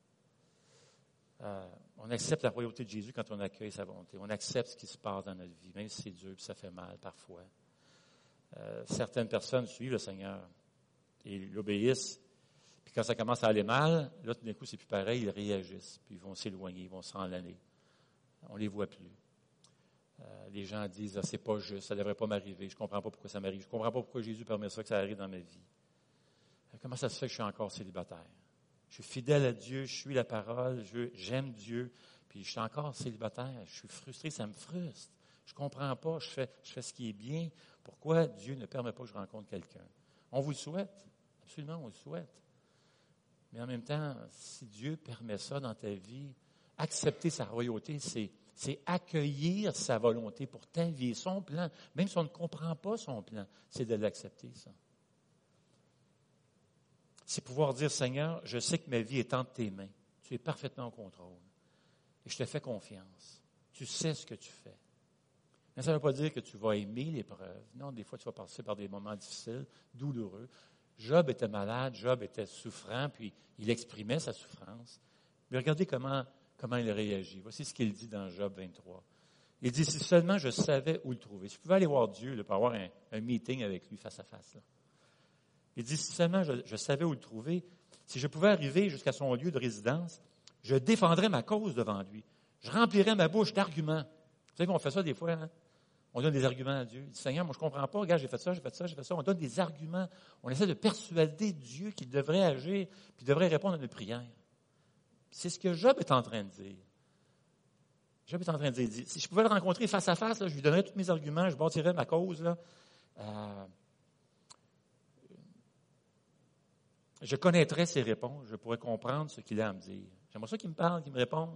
Euh, on accepte la royauté de Jésus quand on accueille sa volonté. On accepte ce qui se passe dans notre vie, même si c'est dur et ça fait mal parfois. Euh, certaines personnes suivent le Seigneur et l'obéissent. Puis quand ça commence à aller mal, là, tout d'un coup, c'est plus pareil, ils réagissent. Puis ils vont s'éloigner, ils vont s'en aller. On ne les voit plus. Euh, les gens disent, ah, c'est pas juste, ça ne devrait pas m'arriver, je ne comprends pas pourquoi ça m'arrive, je ne comprends pas pourquoi Jésus permet ça, que ça arrive dans ma vie. Comment ça se fait que je suis encore célibataire? Je suis fidèle à Dieu, je suis la parole, je, j'aime Dieu, puis je suis encore célibataire, je suis frustré, ça me frustre. Je ne comprends pas, je fais, je fais ce qui est bien. Pourquoi Dieu ne permet pas que je rencontre quelqu'un? On vous le souhaite, absolument, on le souhaite. Mais en même temps, si Dieu permet ça dans ta vie, accepter sa royauté, c'est, c'est accueillir sa volonté pour ta vie, son plan. Même si on ne comprend pas son plan, c'est de l'accepter, ça. C'est pouvoir dire, Seigneur, je sais que ma vie est entre tes mains. Tu es parfaitement au contrôle. Et je te fais confiance. Tu sais ce que tu fais. Mais ça ne veut pas dire que tu vas aimer l'épreuve. Non, des fois, tu vas passer par des moments difficiles, douloureux. Job était malade, Job était souffrant, puis il exprimait sa souffrance. Mais regardez comment, comment il réagit. Voici ce qu'il dit dans Job vingt-trois. Il dit, si seulement je savais où le trouver. Si je pouvais aller voir Dieu, là, pour avoir un, un meeting avec lui face à face, là. Il dit, si seulement je, je savais où le trouver, si je pouvais arriver jusqu'à son lieu de résidence, je défendrais ma cause devant lui. Je remplirais ma bouche d'arguments. Vous savez qu'on fait ça des fois, hein? On donne des arguments à Dieu. Il dit, Seigneur, moi je ne comprends pas, regarde, j'ai fait ça, j'ai fait ça, j'ai fait ça. On donne des arguments. On essaie de persuader Dieu qu'il devrait agir, puis devrait répondre à nos prières. C'est ce que Job est en train de dire. Job est en train de dire, si je pouvais le rencontrer face à face, là, je lui donnerais tous mes arguments, je bâtirais ma cause, là. Euh, Je connaîtrais ses réponses, je pourrais comprendre ce qu'il a à me dire. J'aimerais ça qu'il me parle, qu'il me réponde.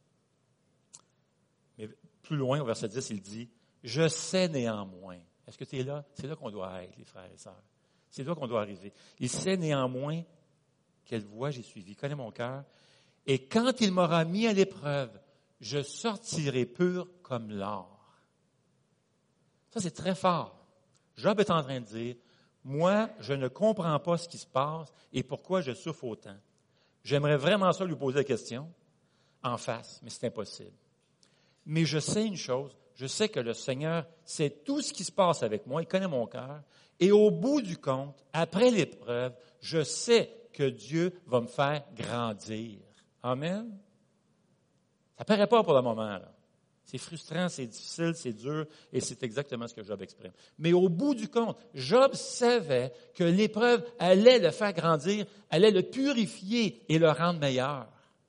Mais plus loin, au verset dix, il dit, « Je sais néanmoins. » Est-ce que tu es là? C'est là qu'on doit être, les frères et sœurs. C'est là qu'on doit arriver. Il sait néanmoins quelle voie j'ai suivie. Il connaît mon cœur. Et quand il m'aura mis à l'épreuve, je sortirai pur comme l'or. Ça, c'est très fort. Job est en train de dire, moi, je ne comprends pas ce qui se passe et pourquoi je souffre autant. J'aimerais vraiment ça lui poser la question en face, mais c'est impossible. Mais je sais une chose, je sais que le Seigneur sait tout ce qui se passe avec moi, il connaît mon cœur, et au bout du compte, après l'épreuve, je sais que Dieu va me faire grandir. Amen? Ça ne paraît pas pour le moment, là. C'est frustrant, c'est difficile, c'est dur, et c'est exactement ce que Job exprime. Mais au bout du compte, Job savait que l'épreuve allait le faire grandir, allait le purifier et le rendre meilleur.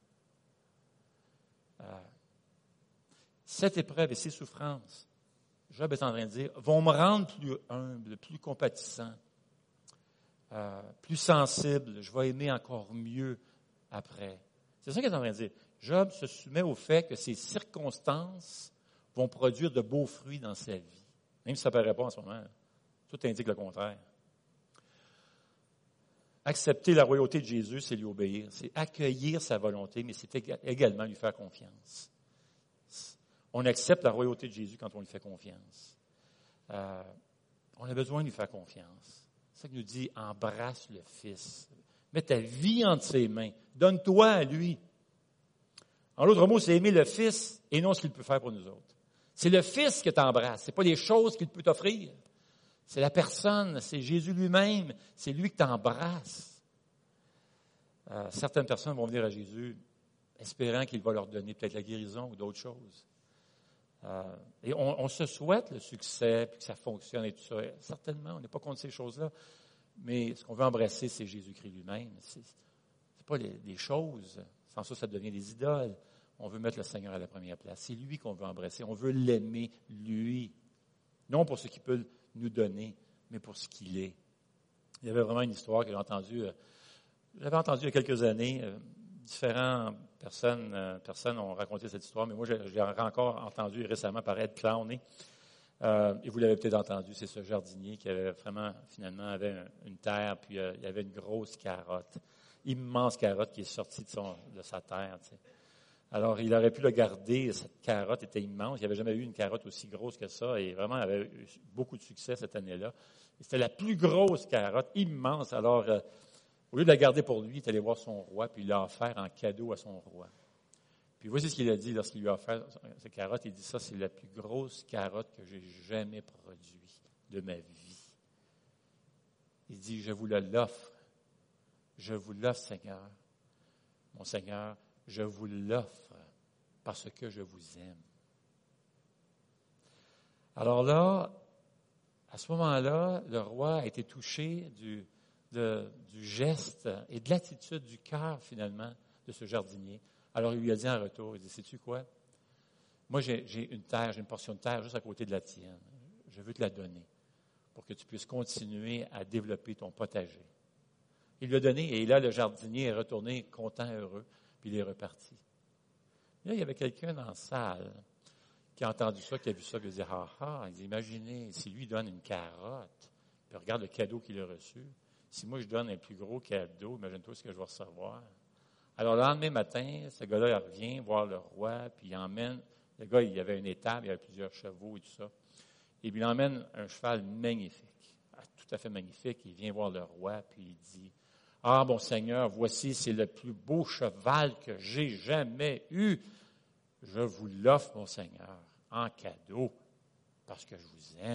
Euh, cette épreuve et ces souffrances, Job est en train de dire, vont me rendre plus humble, plus compatissant, euh, plus sensible. Je vais aimer encore mieux après. C'est ça qu'il est en train de dire. Job se soumet au fait que ces circonstances vont produire de beaux fruits dans sa vie. Même si ça ne paraît pas en ce moment. Tout indique le contraire. Accepter la royauté de Jésus, c'est lui obéir. C'est accueillir sa volonté, mais c'est également lui faire confiance. On accepte la royauté de Jésus quand on lui fait confiance. Euh, on a besoin de lui faire confiance. C'est ça que nous dit, embrasse le Fils. Mets ta vie entre ses mains. Donne-toi à lui. En l'autre mot, c'est aimer le Fils et non ce qu'il peut faire pour nous autres. C'est le Fils que tu embrasses. Ce n'est pas les choses qu'il peut t'offrir. C'est la personne, c'est Jésus lui-même. C'est lui que tu embrasses. Euh, certaines personnes vont venir à Jésus espérant qu'il va leur donner peut-être la guérison ou d'autres choses. Euh, et on, on se souhaite le succès, puis que ça fonctionne et tout ça. Certainement, on n'est pas contre ces choses-là. Mais ce qu'on veut embrasser, c'est Jésus-Christ lui-même. Ce n'est pas les, les choses. Sans ça, ça devient des idoles. on veut mettre le Seigneur à la première place. C'est lui qu'on veut embrasser. On veut l'aimer, lui. Non pour ce qu'il peut nous donner, mais pour ce qu'il est. Il y avait vraiment une histoire que j'ai entendue, euh, j'avais entendue il y a quelques années. Euh, différentes personnes, euh, personnes ont raconté cette histoire, mais moi, je, je l'ai encore entendu récemment par Ed Clowney. Euh, et vous l'avez peut-être entendu, c'est ce jardinier qui avait vraiment, finalement, avait un, une terre, puis euh, il y avait une grosse carotte, immense carotte qui est sortie de, son, de sa terre. Tu sais. Alors, il aurait pu le garder, cette carotte était immense, il n'y avait jamais eu une carotte aussi grosse que ça, et vraiment, il avait eu beaucoup de succès cette année-là. Et c'était la plus grosse carotte, immense. Alors, euh, au lieu de la garder pour lui, il est allé voir son roi, puis il l'a offert en cadeau à son roi. Puis voici ce qu'il a dit lorsqu'il lui a offert cette carotte. Il dit, ça, c'est la plus grosse carotte que j'ai jamais produite de ma vie. Il dit, je vous l'offre. Je vous l'offre, Seigneur. Mon Seigneur, je vous l'offre parce que je vous aime. Alors là, à ce moment-là, le roi a été touché du, de, du geste et de l'attitude du cœur, finalement, de ce jardinier. Alors, il lui a dit en retour, il dit, sais-tu quoi? Moi, j'ai, j'ai une terre, j'ai une portion de terre juste à côté de la tienne. Je veux te la donner pour que tu puisses continuer à développer ton potager. Il lui a donné, et là, le jardinier est retourné content, heureux, puis il est reparti. Là, il y avait quelqu'un dans la salle qui a entendu ça, qui a vu ça, qui a dit, ah ah, il dit, imaginez, si lui donne une carotte, puis regarde le cadeau qu'il a reçu, si moi je donne un plus gros cadeau, imagine-toi ce que je vais recevoir. Alors, le lendemain matin, ce gars-là, il revient voir le roi, puis il emmène, le gars, il y avait une étable, il y avait plusieurs chevaux et tout ça, et puis il emmène un cheval magnifique, tout à fait magnifique, il vient voir le roi, puis il dit, « Ah, mon Seigneur, voici, c'est le plus beau cheval que j'ai jamais eu. Je vous l'offre, mon Seigneur, en cadeau, parce que je vous aime. »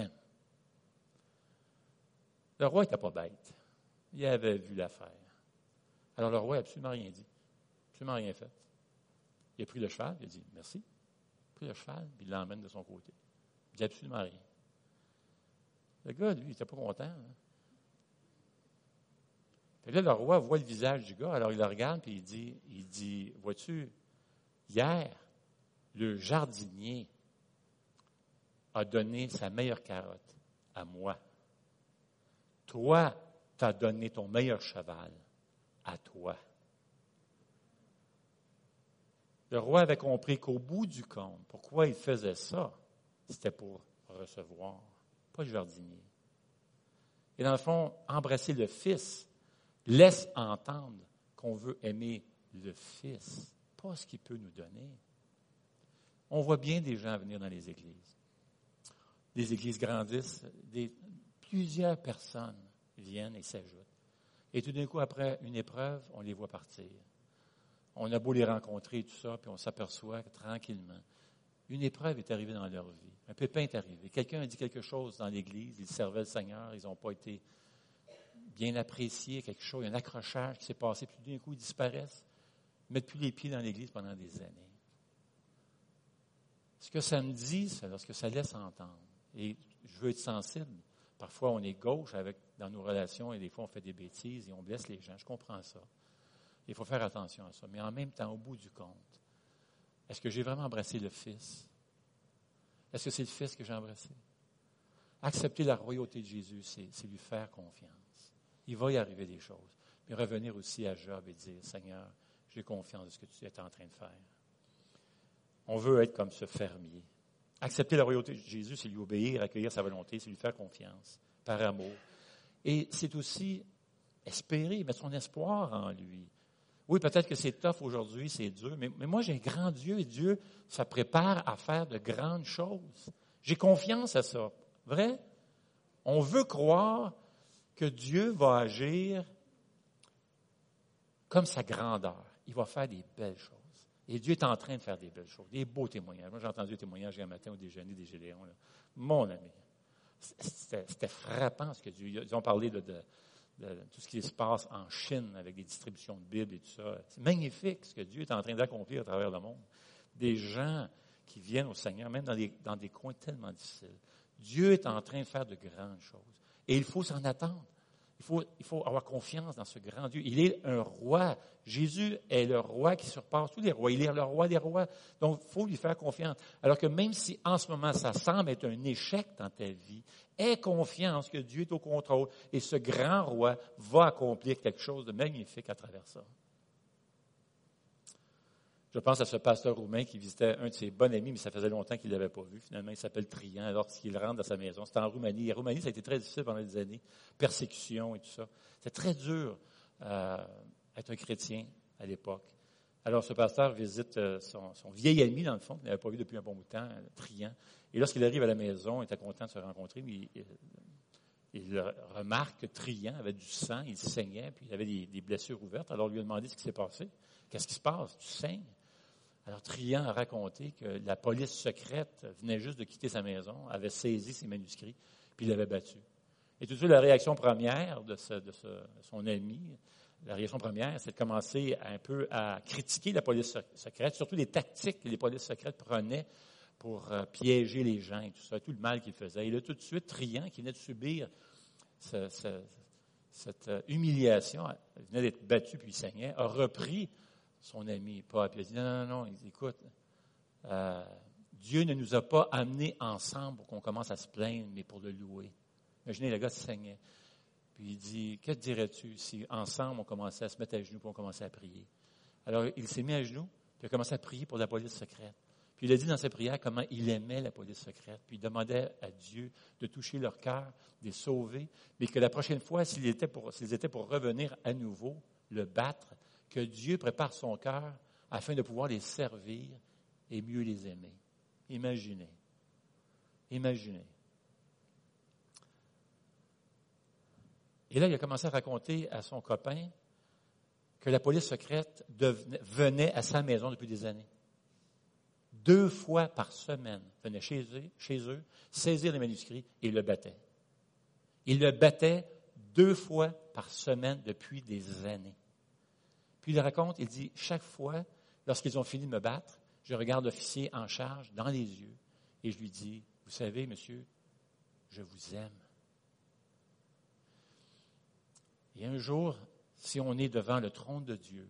Le roi n'était pas bête. Il avait vu l'affaire. Alors, le roi n'a absolument rien dit. Absolument rien fait. Il a pris le cheval, il a dit, « Merci. » Il a pris le cheval, puis il l'emmène de son côté. Il dit absolument rien. Le gars, lui, il n'était pas content. Hein? Puis là, le roi voit le visage du gars, alors il le regarde, puis il dit, il dit, vois-tu, hier, le jardinier a donné sa meilleure carotte à moi. Toi, tu as donné ton meilleur cheval à toi. Le roi avait compris qu'au bout du compte, pourquoi il faisait ça, c'était pour recevoir, pas le jardinier. Et dans le fond, embrasser le Fils laisse entendre qu'on veut aimer le Fils, pas ce qu'il peut nous donner. On voit bien des gens venir dans les églises. Les églises grandissent, des, plusieurs personnes viennent et s'ajoutent. Et tout d'un coup, après une épreuve, on les voit partir. On a beau les rencontrer et tout ça, puis on s'aperçoit que tranquillement, une épreuve est arrivée dans leur vie. Un pépin est arrivé. Quelqu'un a dit quelque chose dans l'Église, ils servaient le Seigneur, ils n'ont pas été bien appréciés, quelque chose, il y a un accrochage qui s'est passé, puis tout d'un coup, ils disparaissent, ils ne mettent plus les pieds dans l'Église pendant des années. Ce que ça me dit, c'est lorsque ça laisse entendre. Et je veux être sensible. Parfois, on est gauche avec, dans nos relations et des fois, on fait des bêtises et on blesse les gens. Je comprends ça. Il faut faire attention à ça. Mais en même temps, au bout du compte, est-ce que j'ai vraiment embrassé le Fils? Est-ce que c'est le Fils que j'ai embrassé? Accepter la royauté de Jésus, c'est, c'est lui faire confiance. Il va y arriver des choses. Mais revenir aussi à Job et dire, Seigneur, j'ai confiance de ce que tu es en train de faire. On veut être comme ce fermier. Accepter la royauté de Jésus, c'est lui obéir, accueillir sa volonté, c'est lui faire confiance, par amour. Et c'est aussi espérer, mettre son espoir en lui. Oui, peut-être que c'est tough aujourd'hui, c'est dur, mais, mais moi, j'ai un grand Dieu et Dieu, ça prépare à faire de grandes choses. J'ai confiance à ça. Vrai? On veut croire que Dieu va agir comme sa grandeur. Il va faire des belles choses. Et Dieu est en train de faire des belles choses, des beaux témoignages. Moi, j'ai entendu un témoignage hier matin au déjeuner des Gédéons. Là. Mon ami, c'était, c'était frappant ce que Dieu... Ils ont parlé de, de, de tout ce qui se passe en Chine avec des distributions de Bibles et tout ça. C'est magnifique ce que Dieu est en train d'accomplir à travers le monde. Des gens qui viennent au Seigneur, même dans, les, dans des coins tellement difficiles. Dieu est en train de faire de grandes choses. Et il faut s'en attendre. Il faut, il faut avoir confiance dans ce grand Dieu. Il est un roi. Jésus est le roi qui surpasse tous les rois. Il est le roi des rois. Donc, il faut lui faire confiance. Alors que même si en ce moment, ça semble être un échec dans ta vie, aie confiance que Dieu est au contrôle et ce grand roi va accomplir quelque chose de magnifique à travers ça. Je pense à ce pasteur roumain qui visitait un de ses bons amis, mais ça faisait longtemps qu'il ne l'avait pas vu. Finalement, il s'appelle Trian, alors qu'il rentre dans sa maison. C'était en Roumanie. Et en Roumanie, ça a été très difficile pendant des années. Persécution et tout ça. C'était très dur euh, être un chrétien à l'époque. Alors, ce pasteur visite euh, son, son vieil ami, dans le fond, qu'il n'avait pas vu depuis un bon bout de temps, Trian. Et lorsqu'il arrive à la maison, il était content de se rencontrer, mais il, il, il remarque que Trian avait du sang, il saignait, puis il avait des, des blessures ouvertes. Alors, il lui a demandé ce qui s'est passé. Qu'est-ce qui se passe? Tu saignes? Alors, Trian a raconté que la police secrète venait juste de quitter sa maison, avait saisi ses manuscrits, puis l'avait battu. Et tout de suite, la réaction première de, ce, de, ce, de son ami, la réaction première, c'est de commencer un peu à critiquer la police secrète, surtout les tactiques que les polices secrètes prenaient pour euh, piéger les gens et tout ça, tout le mal qu'ils faisaient. Et là, tout de suite, Trian, qui venait de subir ce, ce, cette humiliation, il venait d'être battu puis il saignait, a repris son ami Paul, puis il a dit, non, non, non, il dit, écoute, euh, Dieu ne nous a pas amenés ensemble pour qu'on commence à se plaindre, mais pour le louer. Imaginez, le gars saignait. Puis il dit, que te dirais-tu si ensemble on commençait à se mettre à genoux pour on commençait à prier? Alors, il s'est mis à genoux, puis il a commencé à prier pour la police secrète. Puis il a dit dans sa prière comment il aimait la police secrète, puis il demandait à Dieu de toucher leur cœur, de les sauver, mais que la prochaine fois, s'ils étaient pour, s'ils étaient pour revenir à nouveau, le battre, que Dieu prépare son cœur afin de pouvoir les servir et mieux les aimer. Imaginez. Imaginez. Et là, il a commencé à raconter à son copain que la police secrète devenait, venait à sa maison depuis des années. Deux fois par semaine, venait chez eux, chez eux, saisir les manuscrits et le battait. Il le battait deux fois par semaine depuis des années. Puis il raconte, il dit, chaque fois, lorsqu'ils ont fini de me battre, je regarde l'officier en charge dans les yeux et je lui dis, vous savez, monsieur, je vous aime. Et un jour, si on est devant le trône de Dieu,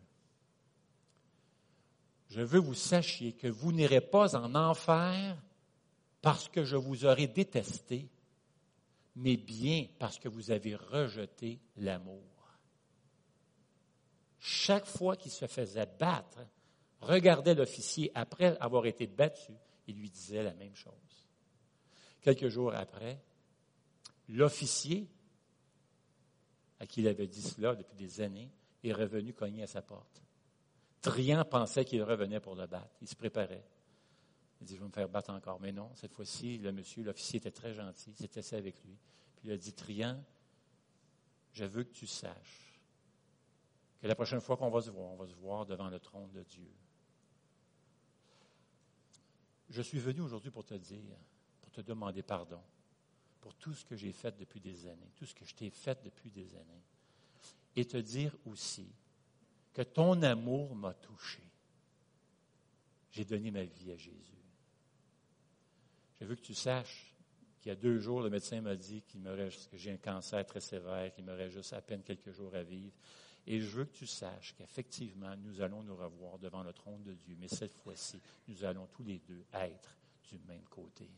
je veux que vous sachiez que vous n'irez pas en enfer parce que je vous aurai détesté, mais bien parce que vous avez rejeté l'amour. Chaque fois qu'il se faisait battre, regardait l'officier après avoir été battu et lui disait la même chose. Quelques jours après, l'officier, à qui il avait dit cela depuis des années, est revenu cogner à sa porte. Trian pensait qu'il revenait pour le battre. Il se préparait. Il dit, je vais me faire battre encore. Mais non, cette fois-ci, le monsieur, l'officier était très gentil. Il s'était assis avec lui. Puis il a dit, Trian, je veux que tu saches que la prochaine fois qu'on va se voir, on va se voir devant le trône de Dieu. Je suis venu aujourd'hui pour te dire, pour te demander pardon pour tout ce que j'ai fait depuis des années, tout ce que je t'ai fait depuis des années, et te dire aussi que ton amour m'a touché. J'ai donné ma vie à Jésus. Je veux que tu saches qu'il y a deux jours, le médecin m'a dit qu'il me reste, que j'ai un cancer très sévère, qu'il me reste juste à peine quelques jours à vivre. Et je veux que tu saches qu'effectivement, nous allons nous revoir devant le trône de Dieu. Mais cette fois-ci, nous allons tous les deux être du même côté.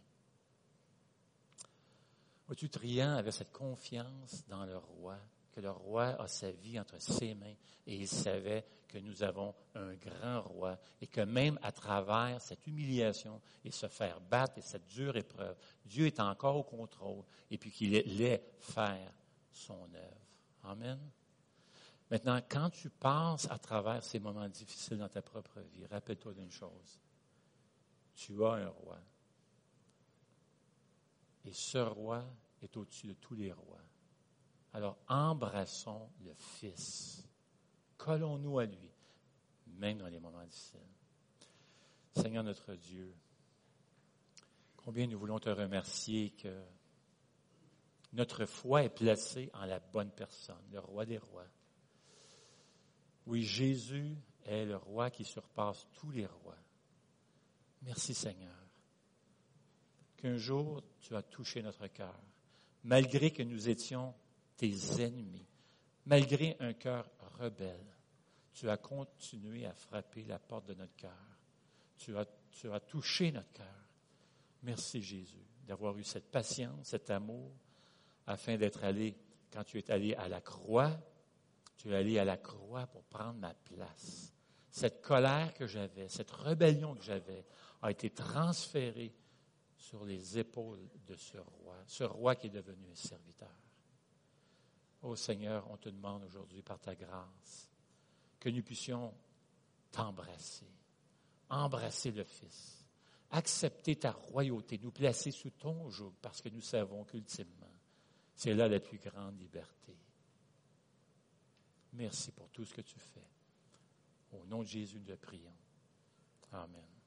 Vois-tu, Trian avait cette confiance dans le roi, que le roi a sa vie entre ses mains et il savait que nous avons un grand roi et que même à travers cette humiliation et se faire battre et cette dure épreuve, Dieu est encore au contrôle et puis qu'il allait faire son œuvre. Amen. Maintenant, quand tu passes à travers ces moments difficiles dans ta propre vie, rappelle-toi d'une chose. Tu as un roi. Et ce roi est au-dessus de tous les rois. Alors, embrassons le Fils. Collons-nous à lui, même dans les moments difficiles. Seigneur notre Dieu, combien nous voulons te remercier que notre foi est placée en la bonne personne, le roi des rois. Oui, Jésus est le roi qui surpasse tous les rois. Merci Seigneur, qu'un jour tu as touché notre cœur, malgré que nous étions tes ennemis. Malgré un cœur rebelle, tu as continué à frapper la porte de notre cœur. Tu as, tu as touché notre cœur. Merci Jésus d'avoir eu cette patience, cet amour, afin d'être allé, quand tu es allé à la croix, tu es allé à la croix pour prendre ma place. Cette colère que j'avais, cette rébellion que j'avais, a été transférée sur les épaules de ce roi, ce roi qui est devenu un serviteur. Ô Seigneur, on te demande aujourd'hui par ta grâce que nous puissions t'embrasser, embrasser le Fils, accepter ta royauté, nous placer sous ton joug, parce que nous savons qu'ultimement, c'est là la plus grande liberté. Merci pour tout ce que tu fais. Au nom de Jésus, nous le prions. Amen.